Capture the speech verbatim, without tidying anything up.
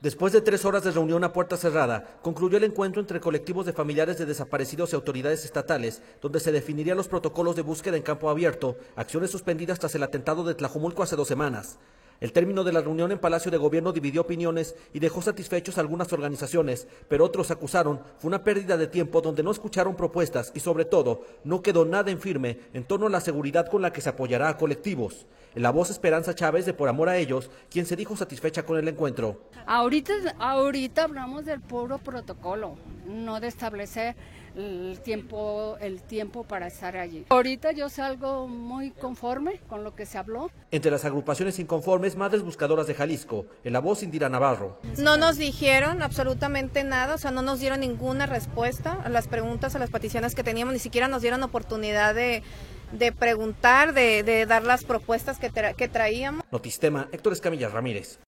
Después de tres horas de reunión a puerta cerrada, concluyó el encuentro entre colectivos de familiares de desaparecidos y autoridades estatales, donde se definirían los protocolos de búsqueda en campo abierto, acciones suspendidas tras el atentado de Tlajomulco hace dos semanas. El término de la reunión en Palacio de Gobierno dividió opiniones y dejó satisfechos a algunas organizaciones, pero otros acusaron fue una pérdida de tiempo donde no escucharon propuestas y sobre todo no quedó nada en firme en torno a la seguridad con la que se apoyará a colectivos. En la voz Esperanza Chávez de Por Amor a Ellos, quien se dijo satisfecha con el encuentro. Ahorita, ahorita hablamos del puro protocolo, no de establecer el tiempo, el tiempo para estar allí. Ahorita yo salgo muy conforme con lo que se habló. Entre las agrupaciones inconformes, Madres Buscadoras de Jalisco, en la voz Indira Navarro. No nos dijeron absolutamente nada, o sea, no nos dieron ninguna respuesta a las preguntas, a las peticiones que teníamos, ni siquiera nos dieron oportunidad de, de preguntar, de, de dar las propuestas que, tra que traíamos. Notistema, Héctor Escamilla Ramírez.